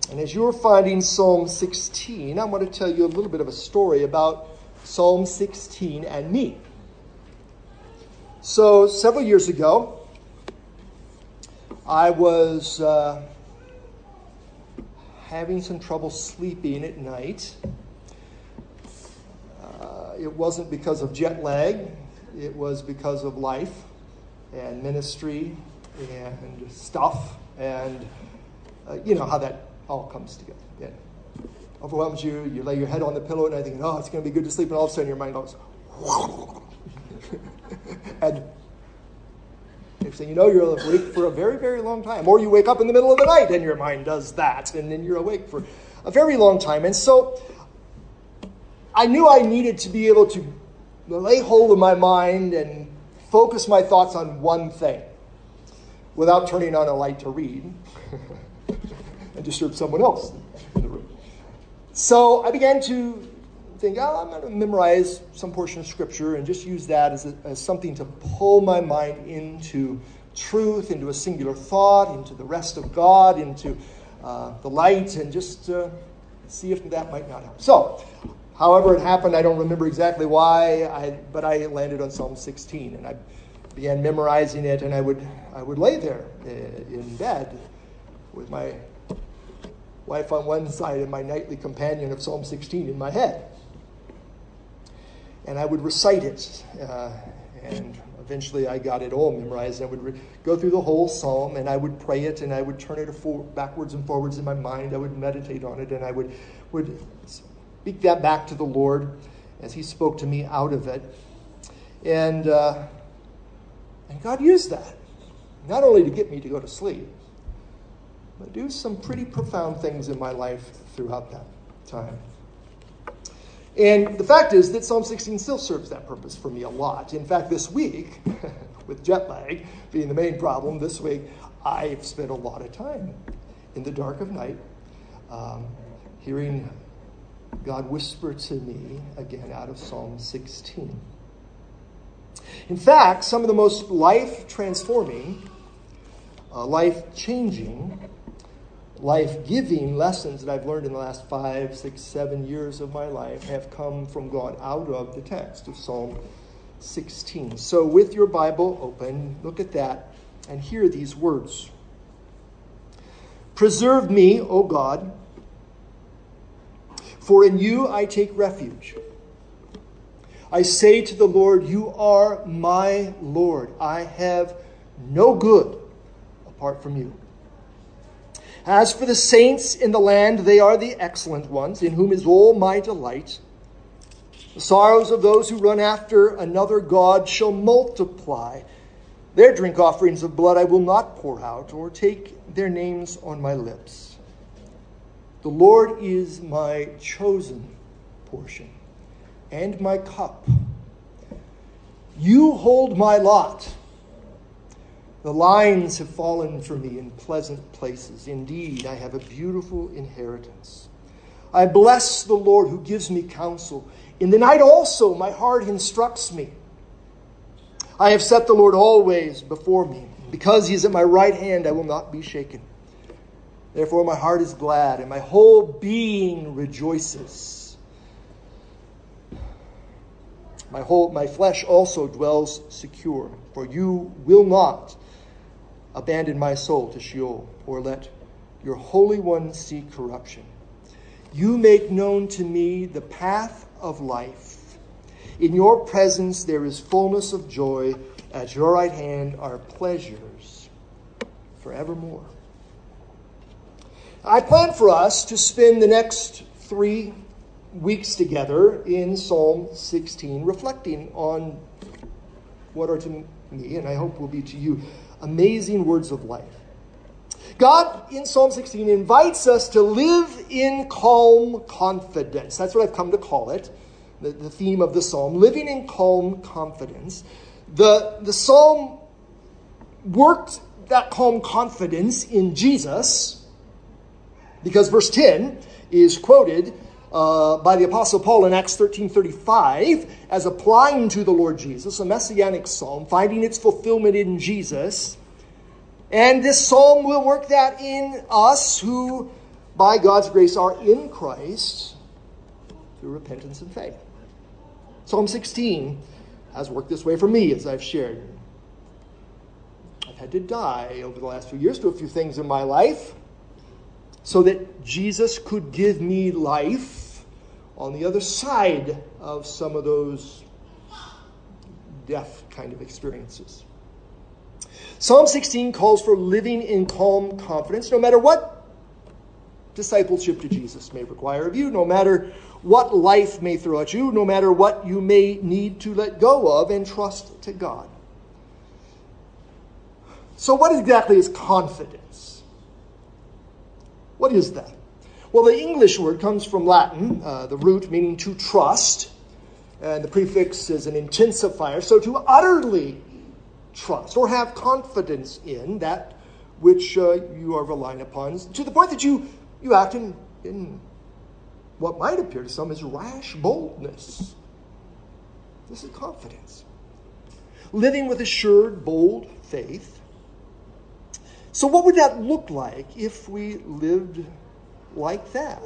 And as you're finding Psalm 16, I want to tell you a little bit of a story about Psalm 16 and me. So several years ago, I was having some trouble sleeping at night. It wasn't because of jet lag. It was because of life and ministry and stuff and you know how that all comes together. It overwhelms you. You lay your head on the pillow and I think, oh, it's going to be good to sleep. And all of a sudden your mind goes, and next thing you know, you're awake for a very, very long time. Or you wake up in the middle of the night and your mind does that. And then you're awake for a very long time. And so I knew I needed to be able to lay hold of my mind and focus my thoughts on one thing without turning on a light to read and disturb someone else in the room. So I began to think, I'm going to memorize some portion of Scripture and just use that as something to pull my mind into truth, into a singular thought, into the rest of God, into the light, and just see if that might not help. So, however it happened, I don't remember exactly why, but I landed on Psalm 16, and I began memorizing it, and I would lay there in bed with my wife on one side and my nightly companion of Psalm 16 in my head. And I would recite it, and eventually I got it all memorized. I would go through the whole psalm, and I would pray it, and I would turn it backwards and forwards in my mind. I would meditate on it, and I would speak that back to the Lord as he spoke to me out of it. And God used that, not only to get me to go to sleep, but do some pretty profound things in my life throughout that time. And the fact is that Psalm 16 still serves that purpose for me a lot. In fact, this week, with jet lag being the main problem, this week I've spent a lot of time in the dark of night hearing God whisper to me again out of Psalm 16. In fact, some of the most life-transforming, life-changing, life-giving lessons that I've learned in the last 5, 6, 7 years of my life have come from God out of the text of Psalm 16. So with your Bible open, look at that and hear these words. Preserve me, O God, for in you I take refuge. I say to the Lord, you are my Lord. I have no good apart from you. As for the saints in the land, they are the excellent ones, in whom is all my delight. The sorrows of those who run after another God shall multiply. Their drink offerings of blood I will not pour out, or take their names on my lips. The Lord is my chosen portion and my cup. You hold my lot. The lines have fallen for me in pleasant places. Indeed, I have a beautiful inheritance. I bless the Lord who gives me counsel. In the night also my heart instructs me. I have set the Lord always before me. Because he is at my right hand, I will not be shaken. Therefore my heart is glad, and my whole being rejoices. My flesh also dwells secure, for you will not abandon my soul to Sheol, or let your Holy One see corruption. You make known to me the path of life. In your presence there is fullness of joy. At your right hand are pleasures forevermore. I plan for us to spend the next 3 weeks together in Psalm 16, reflecting on what are to me, and I hope will be to you, amazing words of life. God, in Psalm 16, invites us to live in calm confidence. That's what I've come to call it, the theme of the psalm, living in calm confidence. The psalm worked that calm confidence in Jesus, because verse 10 is quoted by the Apostle Paul in Acts 13:35 as applying to the Lord Jesus, a messianic psalm, finding its fulfillment in Jesus. And this psalm will work that in us who by God's grace, are in Christ through repentance and faith. Psalm 16 has worked this way for me, as I've shared. I've had to die over the last few years to a few things in my life so that Jesus could give me life on the other side of some of those death kind of experiences. Psalm 16 calls for living in calm confidence, no matter what discipleship to Jesus may require of you, no matter what life may throw at you, no matter what you may need to let go of and trust to God. So what exactly is confidence? What is that? Well, the English word comes from Latin, the root meaning to trust, and the prefix is an intensifier. So to utterly trust or have confidence in that which you are relying upon, to the point that you act in what might appear to some as rash boldness. This is confidence. Living with assured, bold faith. So what would that look like if we lived like that?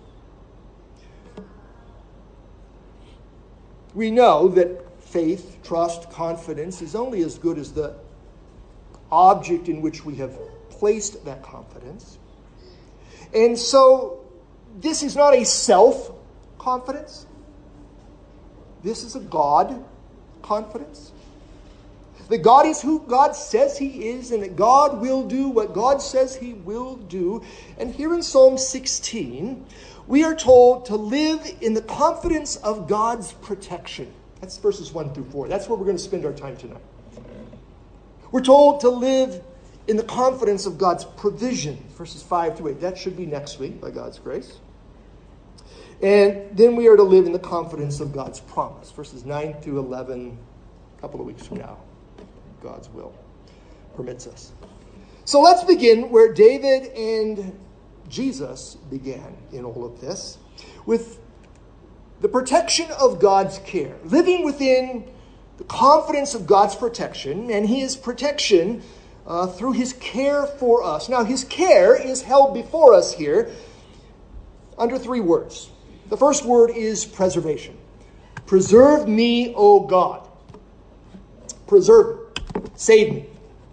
We know that faith, trust, confidence is only as good as the object in which we have placed that confidence. And so this is not a self-confidence. This is a God-confidence. That God is who God says he is, and that God will do what God says he will do. And here in Psalm 16, we are told to live in the confidence of God's protection. That's verses 1 through 4. That's where we're going to spend our time tonight. We're told to live in the confidence of God's provision, verses 5 through 8. That should be next week, by God's grace. And then we are to live in the confidence of God's promise, verses 9 through 11, a couple of weeks from now. God's will permits us. So let's begin where David and Jesus began in all of this, with the protection of God's care, living within the confidence of God's protection and his protection through his care for us. Now, his care is held before us here under three words. The first word is preservation. Preserve me, O God. Preserve me. Save me.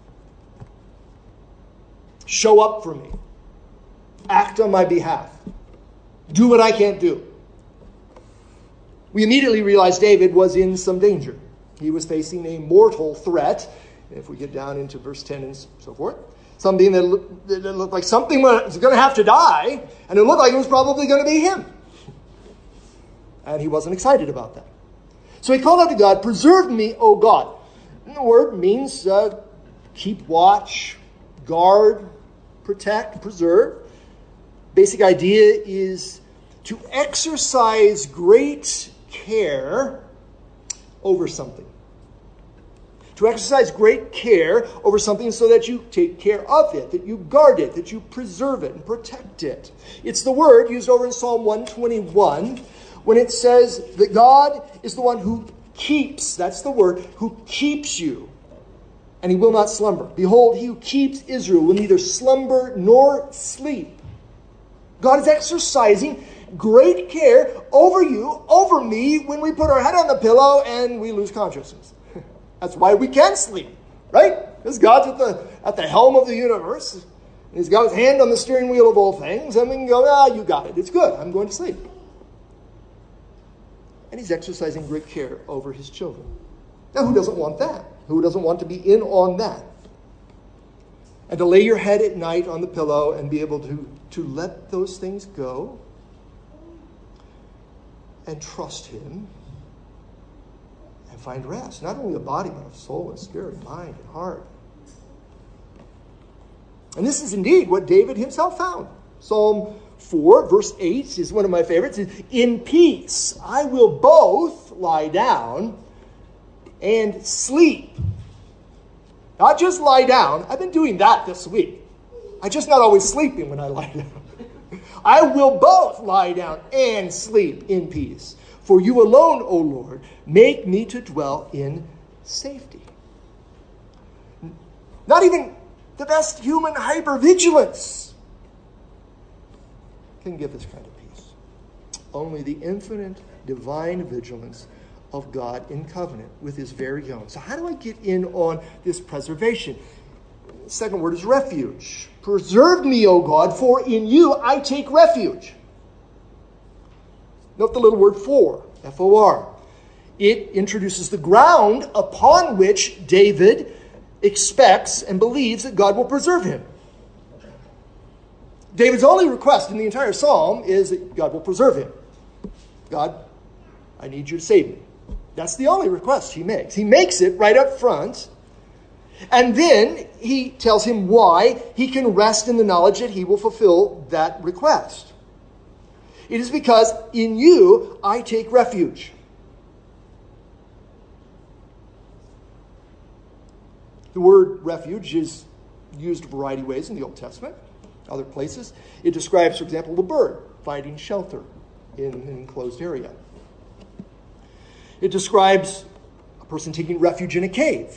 Show up for me. Act on my behalf. Do what I can't do. We immediately realized David was in some danger. He was facing a mortal threat. If we get down into verse 10 and so forth, something that looked like something was going to have to die, and it looked like it was probably going to be him. And he wasn't excited about that. So he called out to God, preserve me, O God. And the word means keep watch, guard, protect, preserve. Basic idea is to exercise great care over something. To exercise great care over something so that you take care of it, that you guard it, that you preserve it and protect it. It's the word used over in Psalm 121 when it says that God is the one who keeps, that's the word, who keeps you, and he will not slumber. Behold, he who keeps Israel will neither slumber nor sleep. God is exercising great care over you, over me, when we put our head on the pillow and we lose consciousness. That's why we can sleep, right? Because God's at the helm of the universe. And he's got his hand on the steering wheel of all things. And we can go, you got it. It's good. I'm going to sleep. And he's exercising great care over his children. Now, who doesn't want that? Who doesn't want to be in on that? And to lay your head at night on the pillow and be able to let those things go and trust him and find rest, not only of body, but of soul and spirit, mind and heart. And this is indeed what David himself found. Psalm 4, verse 8 is one of my favorites. In peace I will both lie down and sleep. Not just lie down. I've been doing that this week. I'm just not always sleeping when I lie down. I will both lie down and sleep in peace. For you alone, O Lord, make me to dwell in safety. Not even the best human hypervigilance can give this kind of peace. Only the infinite divine vigilance of God in covenant with his very own. So how do I get in on this preservation? The second word is refuge. Preserve me, O God, for in you I take refuge. Note the little word for, F-O-R. It introduces the ground upon which David expects and believes that God will preserve him. David's only request in the entire psalm is that God will preserve him. God, I need you to save me. That's the only request he makes. He makes it right up front. And then he tells him why he can rest in the knowledge that he will fulfill that request. It is because in you I take refuge. The word refuge is used a variety of ways in the Old Testament, other places. It describes, for example, the bird finding shelter in an enclosed area. It describes a person taking refuge in a cave.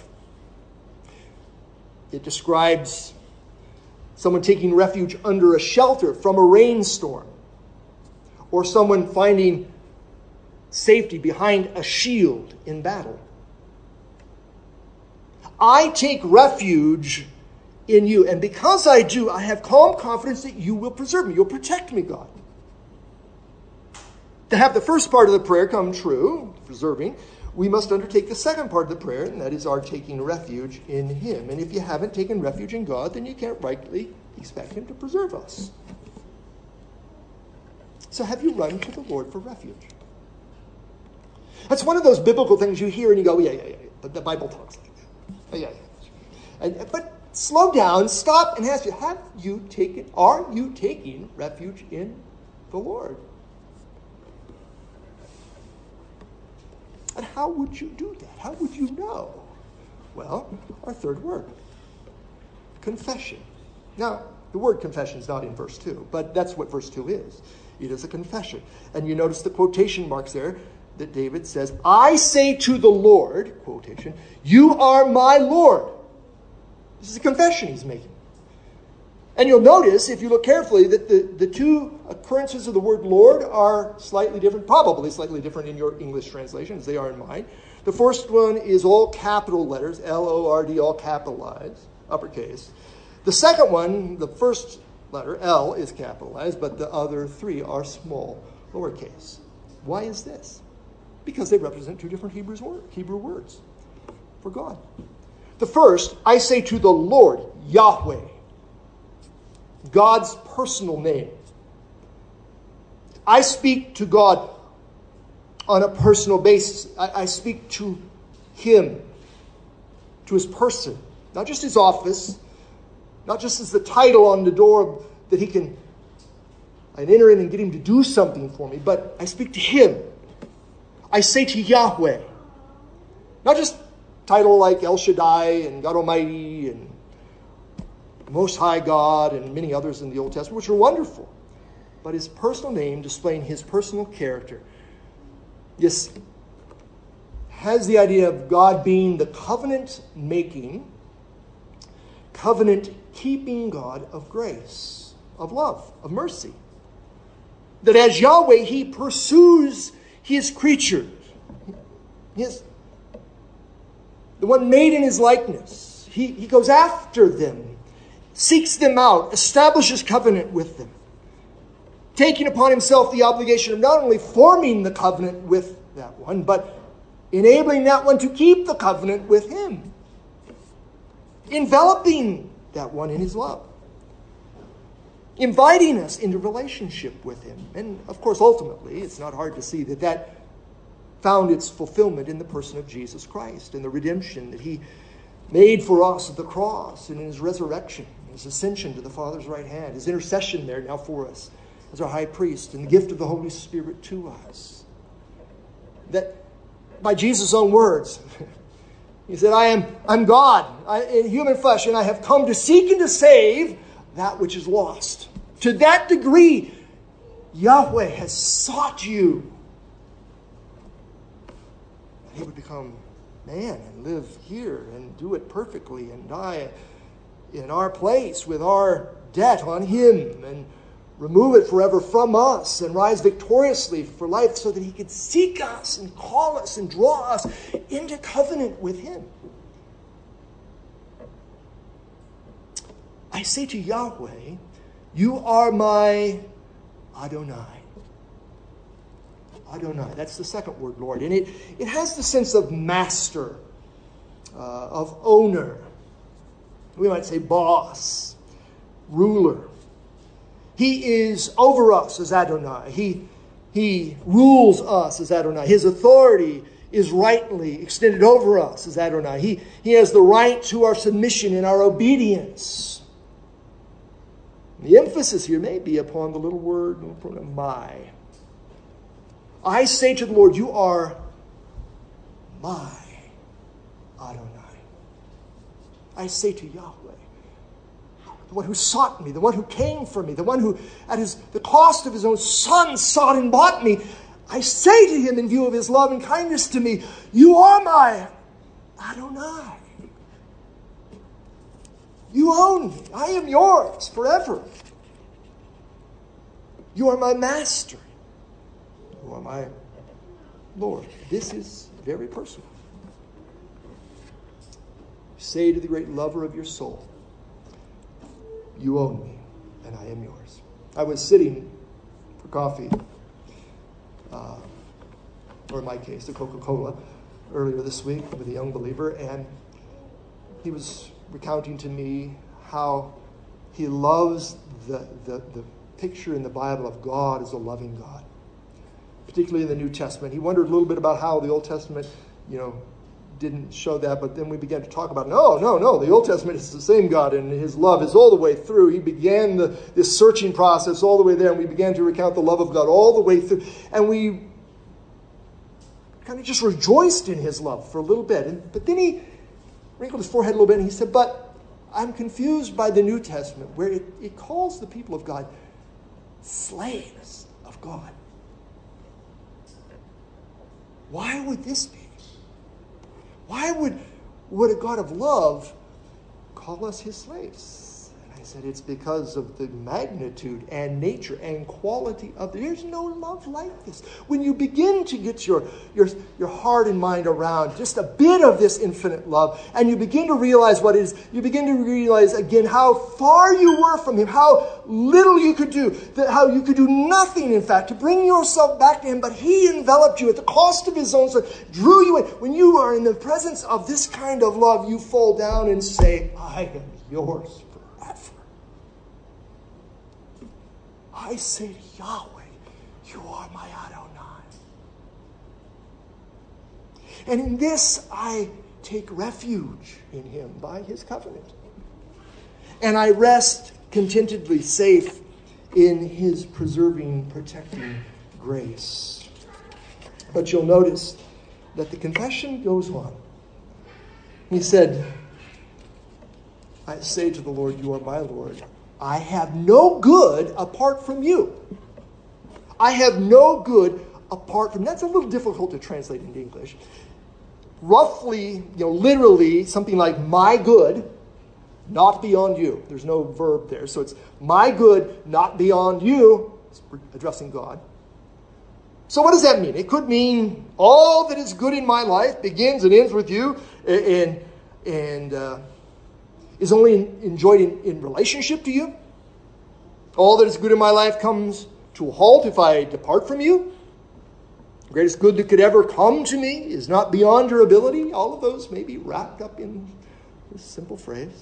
It describes someone taking refuge under a shelter from a rainstorm, or someone finding safety behind a shield in battle. I take refuge in you, and because I do, I have calm confidence that you will preserve me. You'll protect me, God. To have the first part of the prayer come true, preserving, we must undertake the second part of the prayer, and that is our taking refuge in him. And if you haven't taken refuge in God, then you can't rightly expect him to preserve us. So have you run to the Lord for refuge? That's one of those biblical things you hear and you go, yeah. But the Bible talks like that. Yeah. But slow down, stop, and ask you, are you taking refuge in the Lord? And how would you do that? How would you know? Well, our third word, confession. Now, the word confession is not in verse 2, but that's what verse 2 is. It is a confession. And you notice the quotation marks there that David says, I say to the Lord, quotation, you are my Lord. This is a confession he's making. And you'll notice, if you look carefully, that the two occurrences of the word Lord are slightly different, probably slightly different in your English translation as they are in mine. The first one is all capital letters, L-O-R-D, all capitalized, uppercase. The second one, the first letter, L, is capitalized, but the other three are small, lowercase. Why is this? Because they represent two different Hebrew words for God. The first, I say to the Lord, Yahweh, God's personal name. I speak to God on a personal basis. I speak to him, to his person, not just his office, not just as the title on the door that I enter in and get him to do something for me, but I speak to him. I say to Yahweh, not just title like El Shaddai and God Almighty and Most High God and many others in the Old Testament, which are wonderful, but his personal name displaying his personal character. This has the idea of God being the covenant-making, covenant-keeping God of grace, of love, of mercy. That as Yahweh, he pursues his creatures, the one made in his likeness. He goes after them, seeks them out, establishes covenant with them, taking upon himself the obligation of not only forming the covenant with that one, but enabling that one to keep the covenant with him, enveloping that one in his love, inviting us into relationship with him. And of course, ultimately, it's not hard to see that found its fulfillment in the person of Jesus Christ and the redemption that he made for us at the cross and in his resurrection, his ascension to the Father's right hand, his intercession there now for us as our high priest, and the gift of the Holy Spirit to us. That by Jesus' own words, he said, I'm God in human flesh, and I have come to seek and to save that which is lost. To that degree, Yahweh has sought you. He would become man and live here and do it perfectly and die in our place with our debt on him and remove it forever from us and rise victoriously for life so that he could seek us and call us and draw us into covenant with him. I say to Yahweh, you are my Adonai. Adonai, that's the second word, Lord. And it has the sense of master, of owner. We might say boss, ruler. He is over us as Adonai. He rules us as Adonai. His authority is rightly extended over us as Adonai. He has the right to our submission and our obedience. The emphasis here may be upon the little word, my. I say to the Lord, you are my Adonai. I say to Yahweh, the one who sought me, the one who came for me, the one who at the cost of his own son sought and bought me, I say to him in view of his love and kindness to me, you are my Adonai. You own me. I am yours forever. You are my master. You are my Lord. This is very personal. Say to the great lover of your soul, you own me, and I am yours. I was sitting for coffee, or in my case, a Coca-Cola, earlier this week with a young believer, and he was recounting to me how he loves the picture in the Bible of God as a loving God, particularly in the New Testament. He wondered a little bit about how the Old Testament, didn't show that, but then we began to talk about, no, the Old Testament is the same God, and his love is all the way through. He began this searching process all the way there, and we began to recount the love of God all the way through, and we kind of just rejoiced in his love for a little bit. But then he wrinkled his forehead a little bit, and he said, but I'm confused by the New Testament, where it calls the people of God slaves of God. Why would this be? Why would a God of love call us his slaves? And I said, it's because of the magnitude and nature and quality of there's no love like this. When you begin to get your heart and mind around just a bit of this infinite love, and you begin to realize what it is, you begin to realize again how far you were from him, how little you could do, how you could do nothing, in fact, to bring yourself back to him, but he enveloped you at the cost of his own son, drew you in. When you are in the presence of this kind of love, you fall down and say, I am yours forever. I say to Yahweh, you are my Adonai. And in this I take refuge in him by his covenant. And I rest contentedly safe in his preserving, protecting grace. But you'll notice that the confession goes on. He said, I say to the Lord, you are my Lord. I have no good apart from you. I have no good apart from... That's a little difficult to translate into English. Roughly, literally, something like my good, not beyond you. There's no verb there. So it's my good, not beyond you. It's addressing God. So what does that mean? It could mean all that is good in my life begins and ends with you and is only enjoyed in relationship to you. All that is good in my life comes to a halt if I depart from you. The greatest good that could ever come to me is not beyond your ability. All of those may be wrapped up in this simple phrase.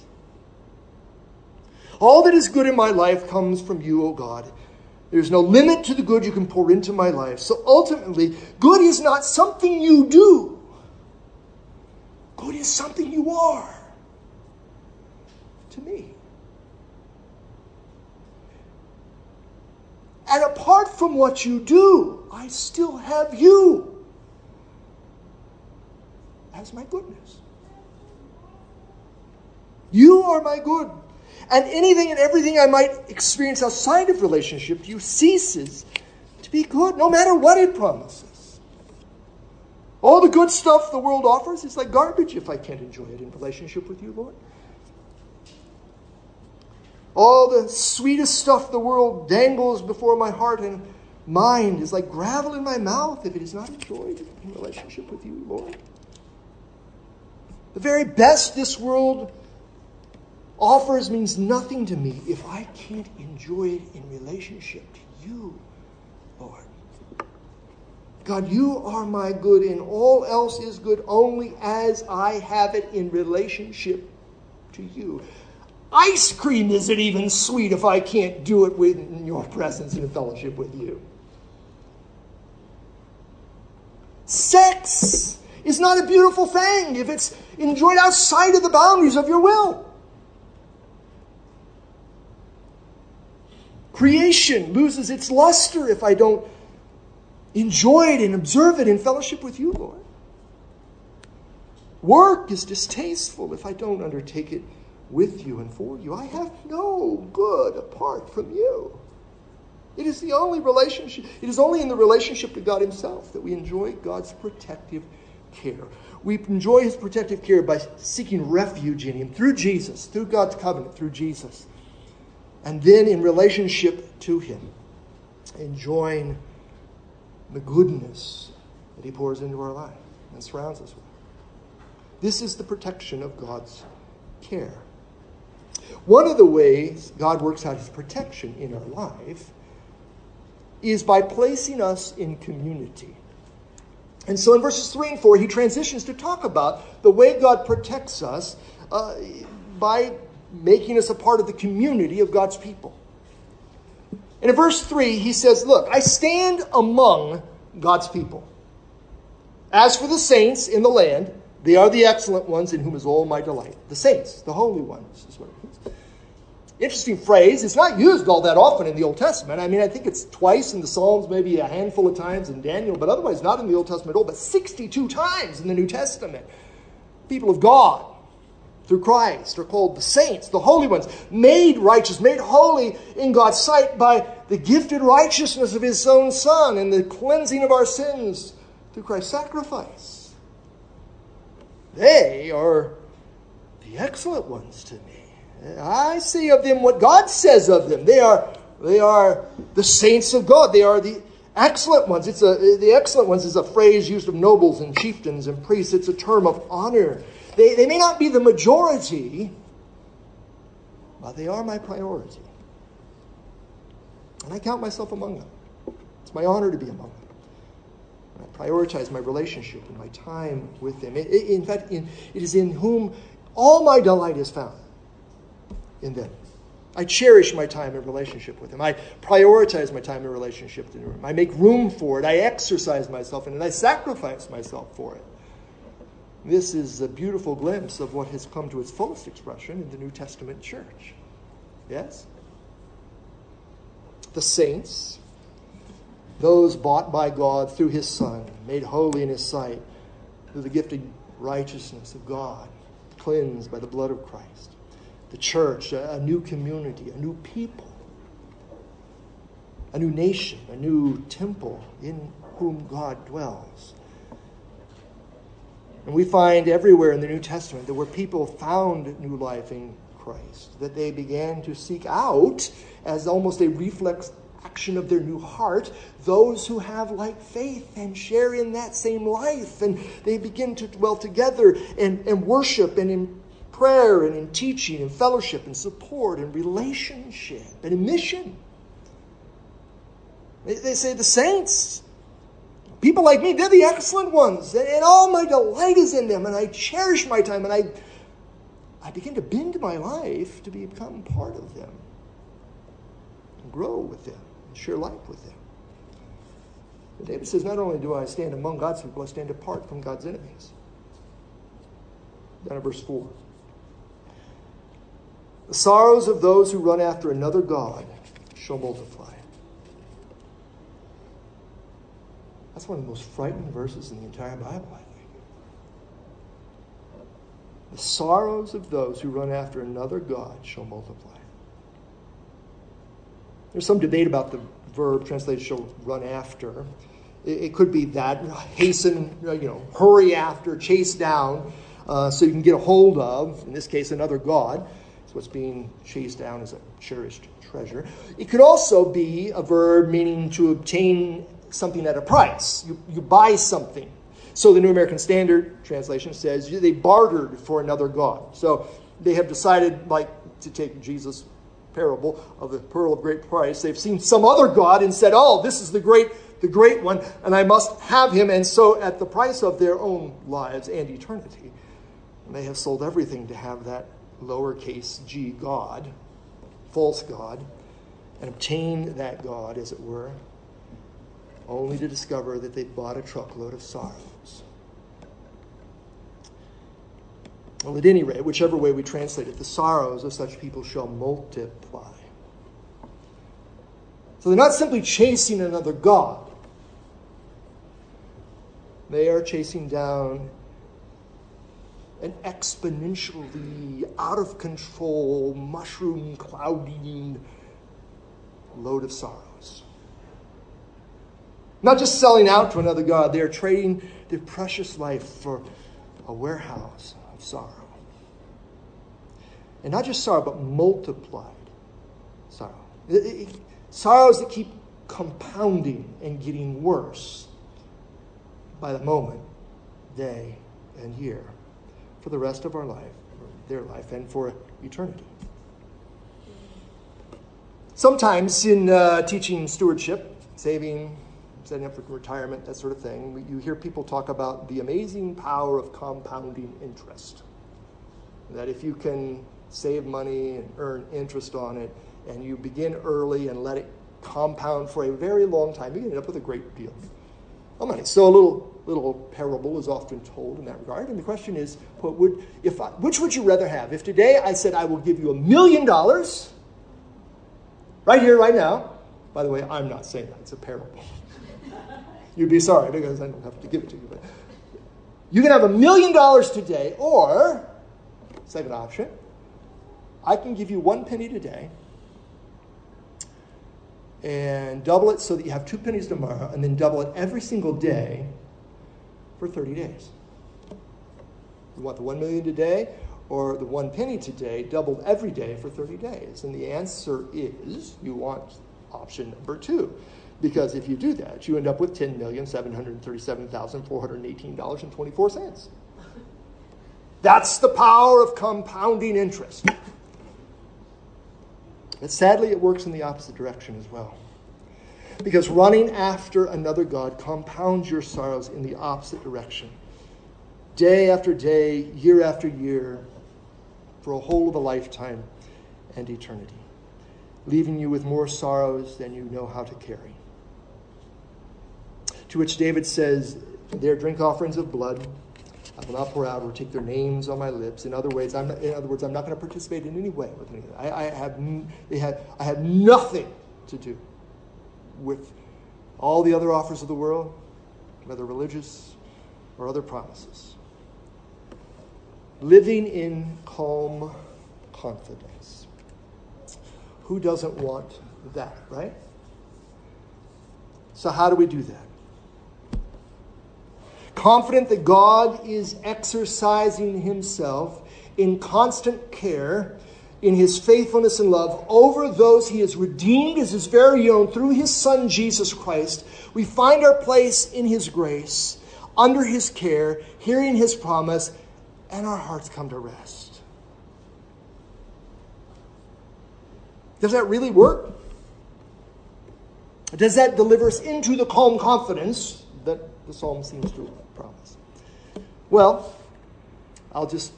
All that is good in my life comes from you, O God. There's no limit to the good you can pour into my life. So ultimately, good is not something you do. Good is something you are to me. And apart from what you do, I still have you as my goodness. You are my good. And anything and everything I might experience outside of relationship to you ceases to be good, no matter what it promises. All the good stuff the world offers is like garbage if I can't enjoy it in relationship with you, Lord. All the sweetest stuff the world dangles before my heart and mind is like gravel in my mouth if it is not enjoyed in relationship with you, Lord. The very best this world offers means nothing to me if I can't enjoy it in relationship to you, Lord. God, you are my good, and all else is good only as I have it in relationship to you. Ice cream isn't even sweet if I can't do it in your presence and in fellowship with you. Sex is not a beautiful thing if it's enjoyed outside of the boundaries of your will. Creation loses its luster if I don't enjoy it and observe it in fellowship with you, Lord. Work is distasteful if I don't undertake it with you and for you. I have no good apart from you. It is the only relationship. It is only in the relationship to God himself that we enjoy God's protective care. We enjoy his protective care by seeking refuge in him through Jesus, through God's covenant, through Jesus. And then in relationship to him, enjoying the goodness that he pours into our life and surrounds us with. This is the protection of God's care. One of the ways God works out his protection in our life is by placing us in community. And so in verses 3 and 4, he transitions to talk about the way God protects us by making us a part of the community of God's people. And in verse 3, he says, look, I stand among God's people. As for the saints in the land, they are the excellent ones in whom is all my delight. The saints, the holy ones, is what it means. Interesting phrase. It's not used all that often in the Old Testament. I mean, I think it's twice in the Psalms, maybe a handful of times in Daniel, but otherwise not in the Old Testament at all, but 62 times in the New Testament. People of God, through Christ, are called the saints, the holy ones, made righteous, made holy in God's sight by the gifted righteousness of his own Son and the cleansing of our sins through Christ's sacrifice. They are the excellent ones to me. I see of them what God says of them. They are the saints of God. They are the excellent ones. The excellent ones is a phrase used of nobles and chieftains and priests. It's a term of honor. They may not be the majority, but they are my priority. And I count myself among them. It's my honor to be among them. And I prioritize my relationship and my time with them. In fact, it is in whom all my delight is found. In them. I cherish my time in relationship with him. I prioritize my time in relationship with him. I make room for it. I exercise myself in it. And I sacrifice myself for it. This is a beautiful glimpse of what has come to its fullest expression in the New Testament church. Yes? The saints, those bought by God through his Son, made holy in his sight, through the gifted righteousness of God, cleansed by the blood of Christ. The church, a new community, a new people, a new nation, a new temple in whom God dwells. And we find everywhere in the New Testament that where people found new life in Christ, that they began to seek out, as almost a reflex action of their new heart, those who have like faith and share in that same life. And they begin to dwell together and worship and in prayer and in teaching and fellowship and support and relationship and in mission. They say the saints, people like me, they're the excellent ones. And all my delight is in them. And I cherish my time. And I begin to bend my life to become part of them. And grow with them. And share life with them. And David says, not only do I stand among God's people, I stand apart from God's enemies. Down to verse 4. The sorrows of those who run after another God shall multiply. That's one of the most frightening verses in the entire Bible, I think. The sorrows of those who run after another God shall multiply. There's some debate about the verb translated shall run after. It could be that, hasten, hurry after, chase down, so you can get a hold of, in this case, another God. what's being chased down as a cherished treasure. It could also be a verb meaning to obtain something at a price. You buy something. So the New American Standard translation says they bartered for another god. So they have decided, like, to take Jesus' parable of the pearl of great price. They've seen some other god and said, oh, this is the great one, and I must have him. And so at the price of their own lives and eternity, they have sold everything to have that lowercase g God, false God, and obtain that God, as it were, only to discover that they've bought a truckload of sorrows. Well, at any rate, whichever way we translate it, the sorrows of such people shall multiply. So they're not simply chasing another god. They are chasing down an exponentially out of control, mushroom clouding load of sorrows. Not just selling out to another god, they are trading their precious life for a warehouse of sorrow. And not just sorrow, but multiplied sorrow. Sorrows that keep compounding and getting worse by the moment, day, and year for the rest of our life, or their life, and for eternity. Sometimes in teaching stewardship, saving, setting up for retirement, that sort of thing, you hear people talk about the amazing power of compounding interest. That if you can save money and earn interest on it, and you begin early and let it compound for a very long time, you end up with a great deal of money. So a little parable is often told in that regard. And the question is, which would you rather have? If today I said I will give you $1 million, right here, right now. By the way, I'm not saying that. It's a parable. You'd be sorry because I don't have to give it to you. But you can have $1 million today, or, second option, I can give you 1 penny today and double it so that you have 2 pennies tomorrow, and then double it every single day for 30 days. You want the 1 million today or the 1 penny today doubled every day for 30 days? And the answer is you want option number 2. Because if you do that, you end up with $10,737,418.24. That's the power of compounding interest. And sadly, it works in the opposite direction as well. Because running after another god compounds your sorrows in the opposite direction. Day after day, year after year, for a whole of a lifetime and eternity. Leaving you with more sorrows than you know how to carry. To which David says, their drink offerings of blood I will not pour out or take their names on my lips. In other words, I'm not going to participate in any way with anything. I have nothing to do with all the other offers of the world, whether religious or other promises. Living in calm confidence. Who doesn't want that, right? So how do we do that? Confident that God is exercising himself in constant care in his faithfulness and love over those he has redeemed as his very own through his Son, Jesus Christ. We find our place in his grace, under his care, hearing his promise, and our hearts come to rest. Does that really work? Does that deliver us into the calm confidence that the psalm seems to promise? Well, I'll just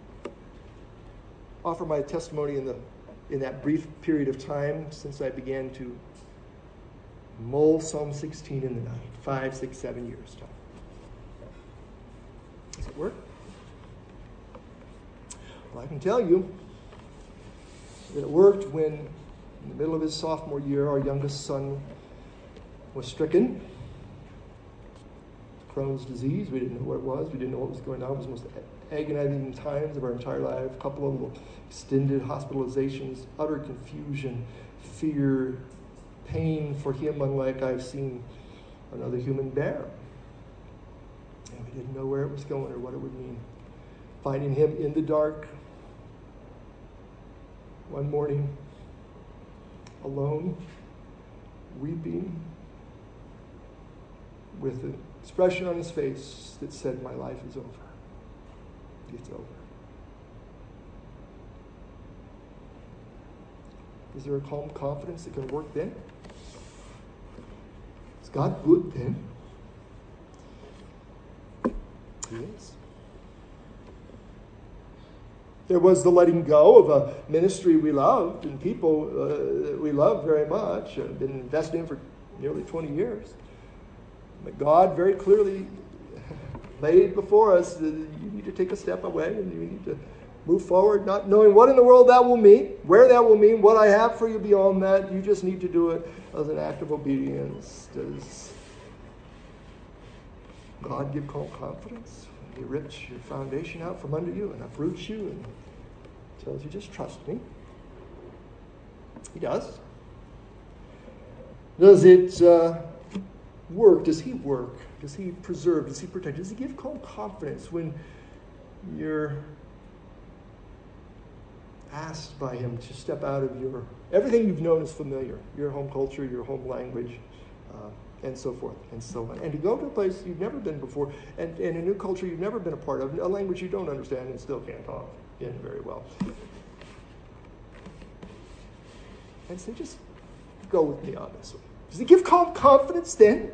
offer my testimony in that brief period of time since I began to mull Psalm 16 in the night, 5, 6, 7 years time. Does it work? Well, I can tell you that it worked when, in the middle of his sophomore year, our youngest son was stricken. Crohn's disease. We didn't know what it was. We didn't know what was going on. It was the most agonizing times of our entire life. A couple of extended hospitalizations, utter confusion, fear, pain for him unlike I've seen another human bear. And we didn't know where it was going or what it would mean. Finding him in the dark, one morning, alone, weeping, with an expression on his face that said, my life is over. It's over. Is there a calm confidence that can work then? Is God good then? He is. There was the letting go of a ministry we loved and people that we love very much, been invested in for nearly 20 years. But God very clearly laid before us that you need to take a step away and you need to move forward, not knowing what in the world that will mean, where that will mean, what I have for you beyond that. You just need to do it as an act of obedience. Does God give calm confidence? He rips your foundation out from under you and uproots you and tells you, just trust me. He does. Does it work? Does he work? Does he preserve? Does he protect? Does he give calm confidence when you're asked by him to step out of everything you've known is familiar, your home culture, your home language, and so forth and so on. And to go to a place you've never been before, and a new culture you've never been a part of, a language you don't understand and still can't talk in very well. And so just go with me on this one. Does he give calm confidence then?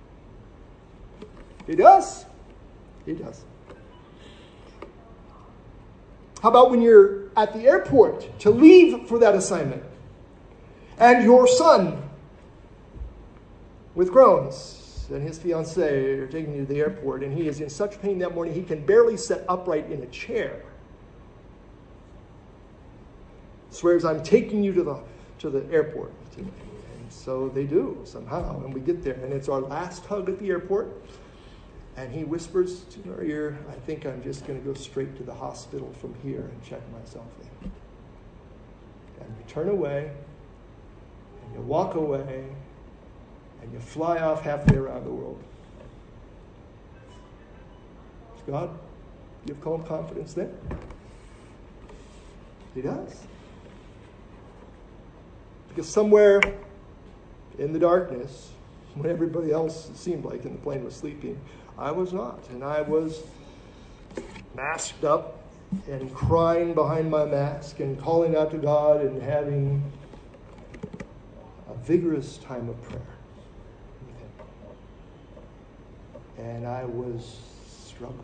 He does. He does. How about when you're at the airport to leave for that assignment, and your son with Crohn's and his fiancée are taking you to the airport, and he is in such pain that morning he can barely sit upright in a chair. Swears, I'm taking you to the airport today. And so they do somehow, and we get there, and it's our last hug at the airport. And he whispers to her ear, I think I'm just going to go straight to the hospital from here and check myself in. And you turn away, and you walk away, and you fly off halfway around the world. Does God give calm confidence then? He does. Because somewhere in the darkness, when everybody else seemed like in the plane was sleeping, I was not. And I was masked up and crying behind my mask and calling out to God and having a vigorous time of prayer with him. And I was struggling.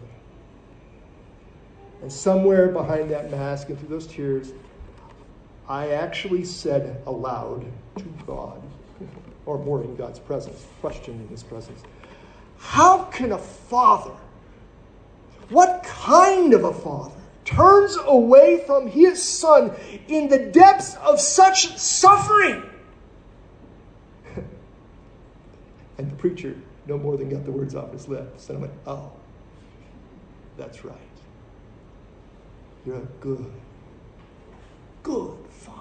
And somewhere behind that mask and through those tears, I actually said aloud to God, or more in God's presence, questioning his presence, how can a father, what kind of a father, turns away from his son in the depths of such suffering? And the preacher no more than got the words off his lips. And I went, oh, that's right. You're a good father.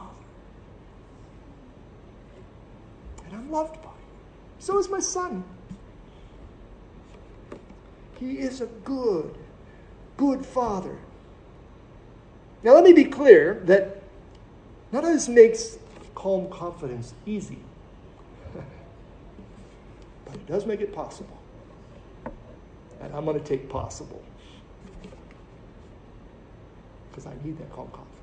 And I'm loved by him. So is my son. He is a good father. Now let me be clear that none of this makes calm confidence easy. But it does make it possible. And I'm going to take possible. Because I need that calm confidence.